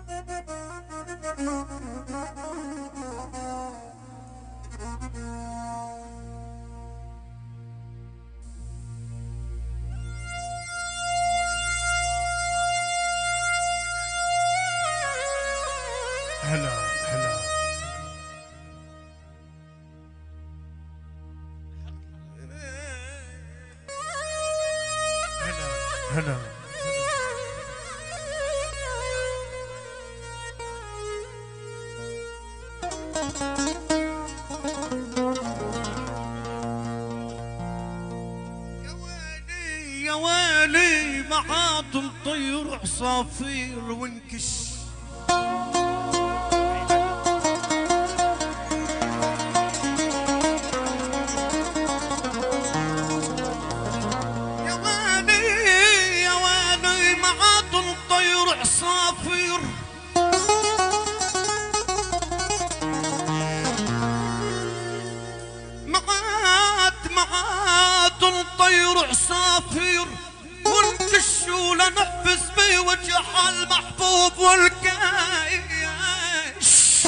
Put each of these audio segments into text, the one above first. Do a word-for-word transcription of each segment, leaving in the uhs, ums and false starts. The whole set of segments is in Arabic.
هلا هلا هلا هلا يا ويلي يا ويلي معاط الطير عصافير وانكش عصافير ونكش ولنحبس بوجه المحبوب والكايش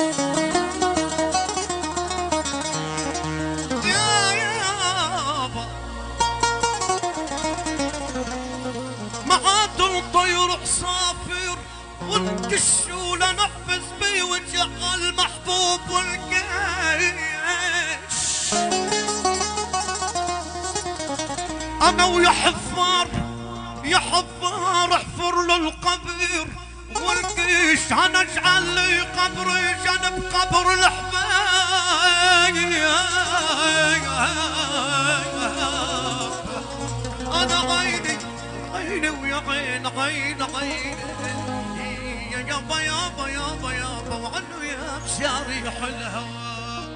يا يابا معاد الطير عصافير ونكش ولنحبس بوجه المحبوب والكايش انا ويا حفار يا حفار احفر للقبر والقيش انا اجعل لي قبري جنب قبر الحبايب انا عيني عيني ويا عين عين عين يا يابا يابا يابا يابا وعنه يا بشاريح الهوى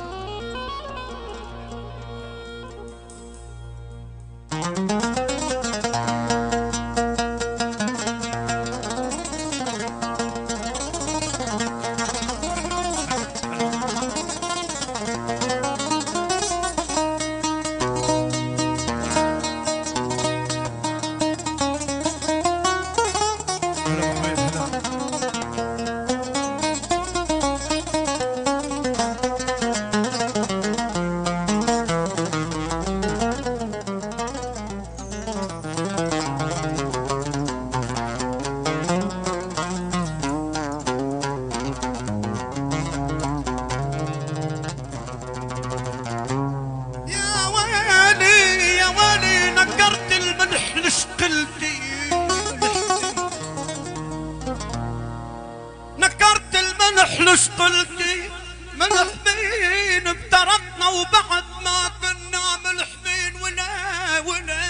نكرت الملح قلتي ملح مين افترقنا وبعد ما كنا ملح مين ولا ولا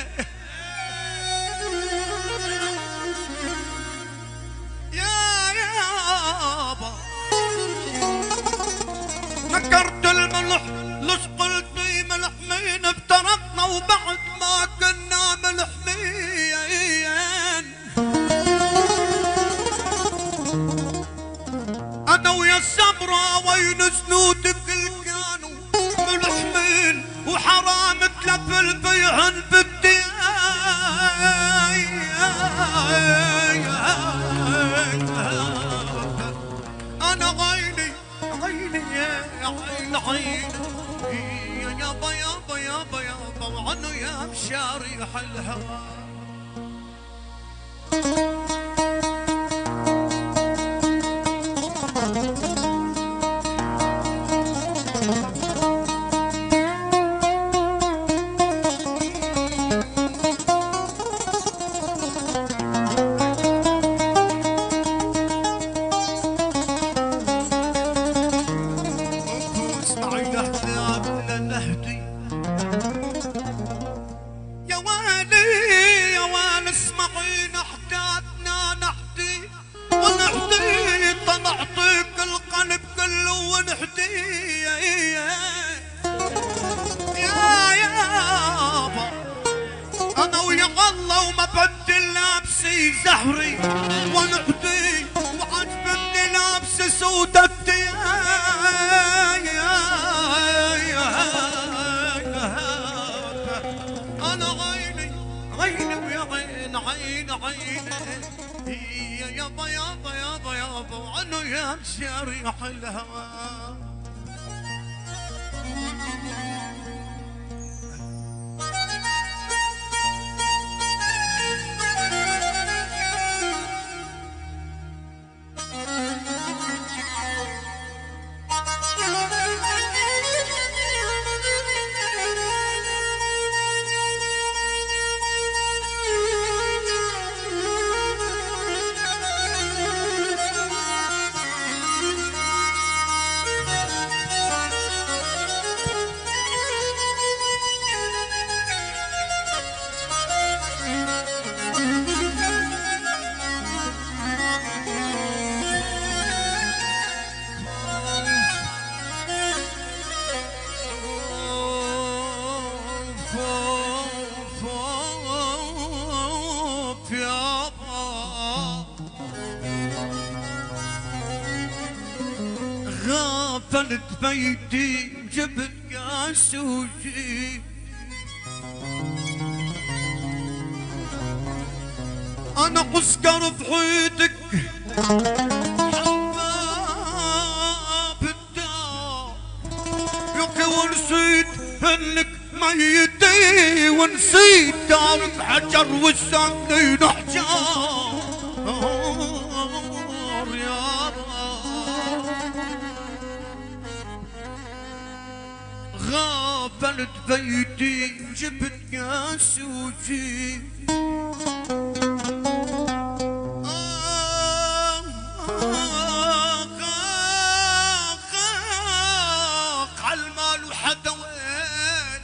يا يابا نكرت الملح لش قلتي ملح مين افترقنا وبعد ما كنا ملح مين انا ويا السمرة وين زنودك كانوا ملحمين وحرام تلف البيهن بدي انا عيني عيني يا عين عيني يا يابا يابا يابا يابا وعنه يا بشاريح الهوى يا ويلي يا ويلي اسمعي نحتاتنا نحتي ونحتي طنعطيك القلب كله ونحتي يا يابا انا ويا الله وما بدي لابسي زهري ونحتي وعجبني لابسي سودتي عين عين عين يا يابا يابا يابا يابا وعنه يمشي ريح الهوى. غافلت بيتي جبت كاس وجي، انا عسكر بحيطك حباب الدار، يوكي ونسيت انك ميتي ونسيت دارك حجر والساكنين حجار. غافلت بيتي جبت كاس وجي، عالمال وحدا وين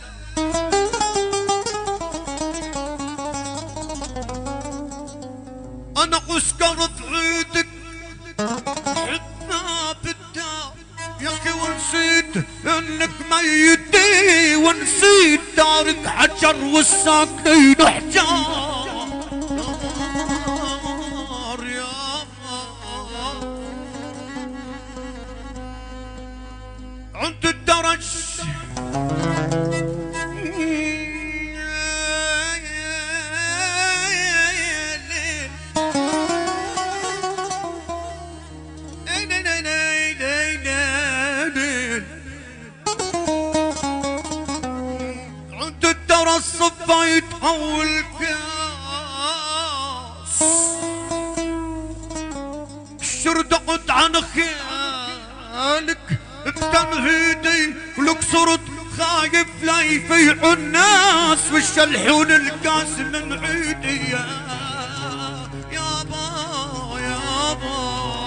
انا عسكر بعيدك حدنا بالدار، ياكي ونسيت انك ميتي ونسيت دارك حجر والساكنين حجار. يابا عند الدرج الصبا يتحول كاس، شردقت عن خيالك بتمهيدي ولك صرت خايف لا يفيعوا الناس والشلحون الكاس من عيدي. يا يابا يابا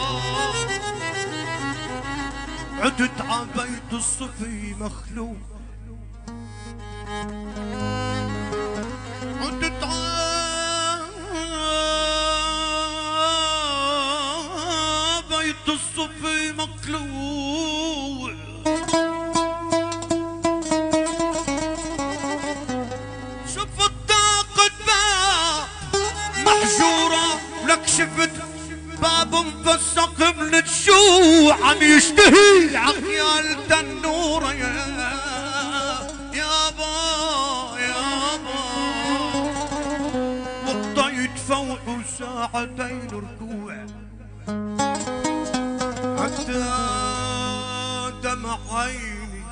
عدت عبيت الصفي مخلوق، عدت عبيت الصفي مقلوع، شفت طاقة باب محجورة لك شفت باب مفسق من الجوع عم يشتهي عخيال تنورة. يا يابا يابا وطيت فوق ساعتين ركوع حتى دمع عيني،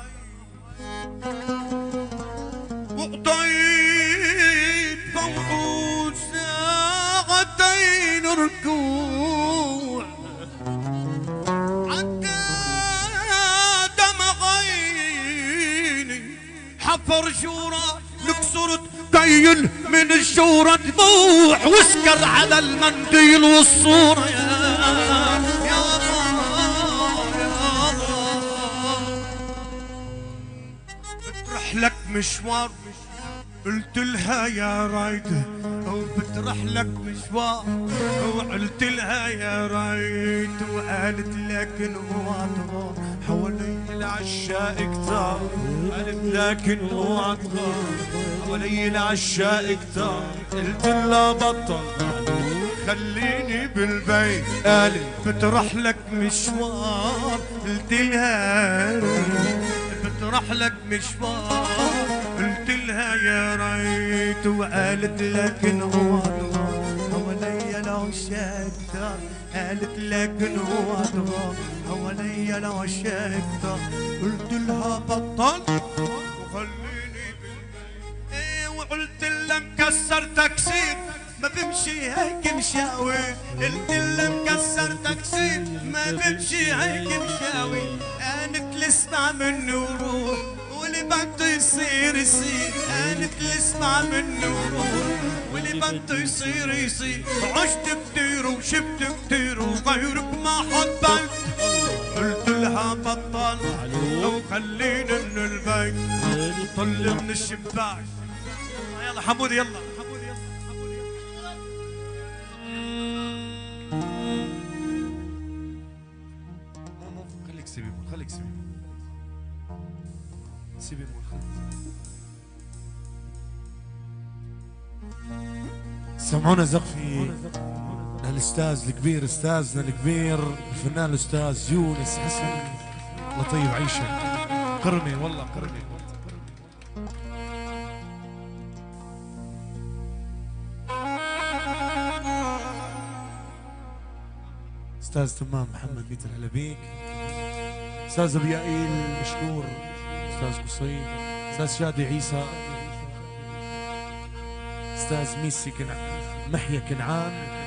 وطيت فوق ساعتين ركوع حتى دمع عيني حفر جورة لك صرت كيل من الجورة دموع واسكر على المنديل والصورة. يا يابا يابا بترح لك مشوار قلت لها يا رايدة، وبترح لك مشوار وقلت لها يا رايد، وقالت لكن اوعى تغار حوالي العشاق كتار، قالت لكن اوعى تغار حوالي العشاق كتار، قلت لها بطل خليني بالبيت، قالت بترح لك مشوار قلت لها بترح لك مشوار قلت لها يا ريت، وقالت لكن اوعى تغار حوالي لو شكتر قالت لك انه ادغى حواليا لو شكتر قلت لها بطل وخليني ايه وقلت لها مكسر تكسير ما بمشي هيك مشاوي قلت لها مكسر تكسير ما بمشي هيك مشاوي قالت لي اسمع مني وروح واللي بده يصير يصير قالت لي اسمع مني وروح واللي بده يصير يصير عشت كتير وشفت كتير وغيرك ما حبيت قلت لها بطل لو خلينا من البيت طل من الشباك يلا حمودي يلا حمودي يلا حمودي يلا مو مو خليك سيبي خليك سيبي سيبي مو خليك سمعونا زقفي للاستاذ الكبير استاذنا الكبير الفنان الاستاذ يونس حسن لطيب عيشه قرمي والله قرمي استاذ تمام محمد ميت الهلبيك استاذ ابيائيل مشكور استاذ قصيد استاذ شادي عيسى استاذ ميسي كنعان محيا كنعان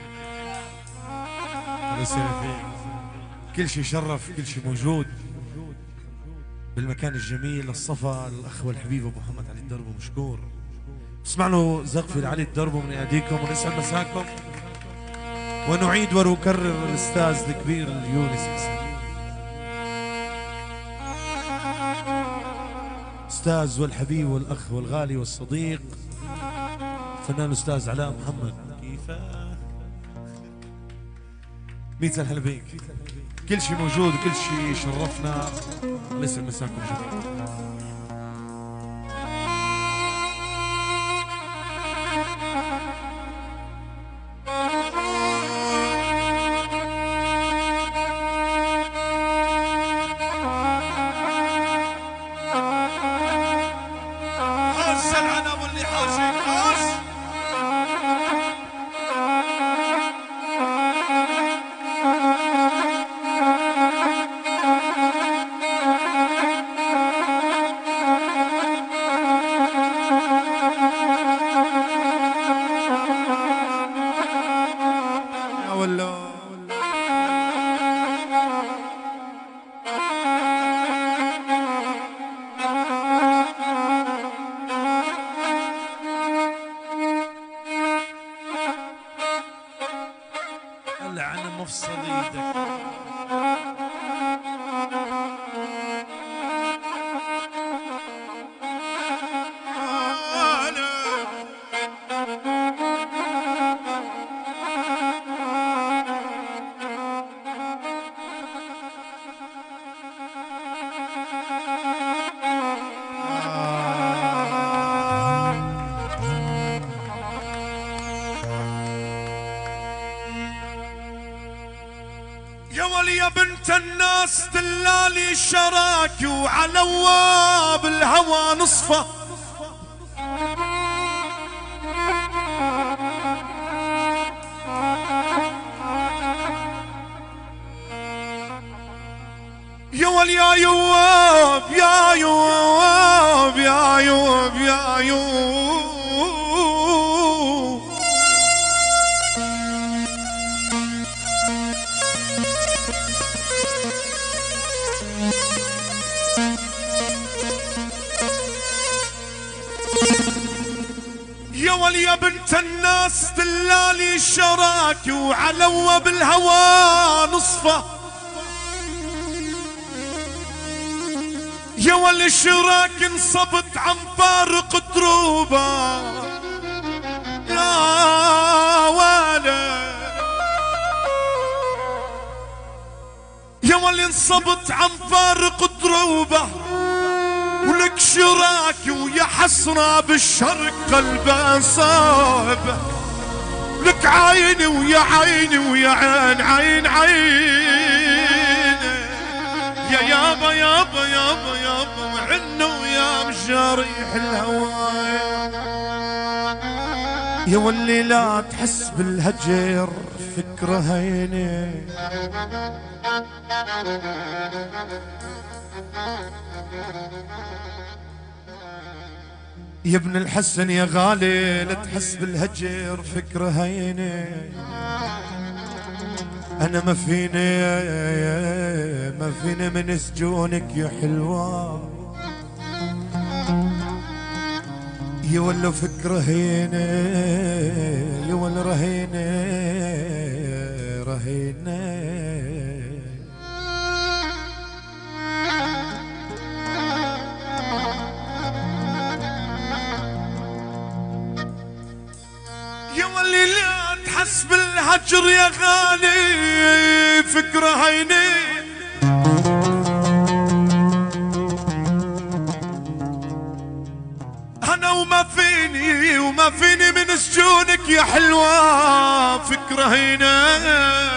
كل شيء شرف كل شيء موجود بالمكان الجميل الصفا الاخ والحبيب ابو محمد علي الدرب مشكور اسمع له زقفي لعلي الدرب من ايديكم ونسعد مساكم ونعيد ونكرر الاستاذ الكبير يونس حسن استاذ والحبيب والاخ والغالي والصديق الفنان الاستاذ علاء محمد كيفاه ميت الهلبيك كل شيء موجود وكل شيء شرفنا لسه مساكم جميعا يا بنت الناس دلالي شراكي وعلى واب الهوى نصفه يا ول يا يواب يا يواب يا يواب يا يواب يا ول يا بنت الناس دلالي شراكي وعلوى بالهوى نصفه يا ول الشراك انصبت عن فارق دروبه يا ولد يا ول انصبت عن فارق دروبه ولك شراكي ويا حسرة بالشرق قلبه صابه لك عيني ويا عيني ويا عين عين عين يا يابا يابا يابا يابا وعنا ويا مجاريح الهوايا يا واللي لا تحس بالهجر فكرة هينة، يا ابن الحسن يا غالي لا تحس بالهجر فكرة هينة. أنا ما فيني ما فيني من سجونك يا حلوة، يا ولا فكرة هينة يا ولا رهينة رهينة. يا واللي لا تحس بالهجر يا غالي فكرة هينة. أنا وما فيني وما فيني من سجونك يا حلوة فكرة هينة.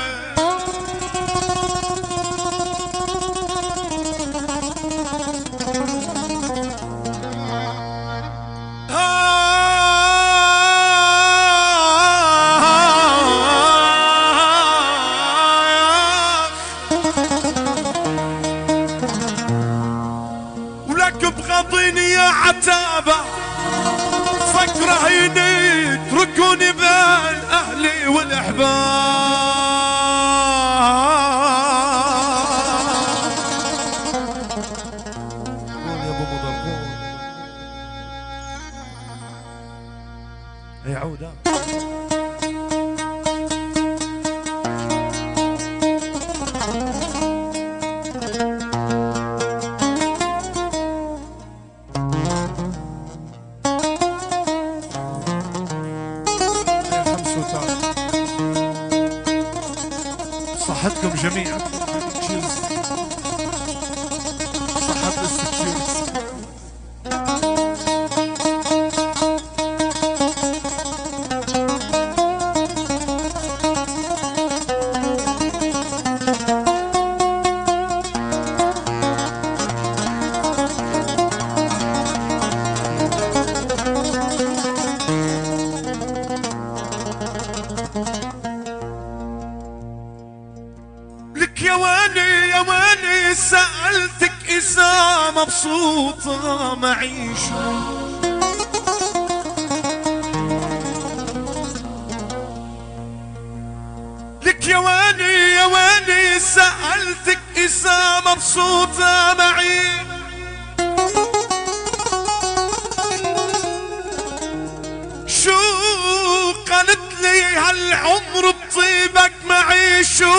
بغضيني يا عتابة فكرة هيني اتركوني بين أهلي والأحباب. قول يا أبو مضر قول. هي عودة صحتكم جميعا. صحت للسكيورتي. يا ويلي يا ويلي سألتك إذا مبسوطة معيش، لك يا ويلي يا ويلي سألتك إذا مبسوطة معي. شو قالت لي هالعمر بطيبك معي شو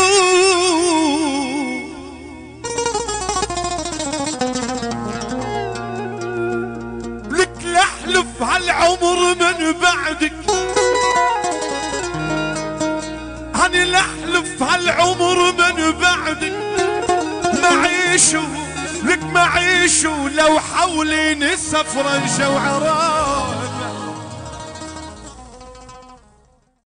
لك لحلف هالعمر من بعدك، هاني لحلف هالعمر من بعدك معيشو لك معيشو لو حولي نسفر جوعران.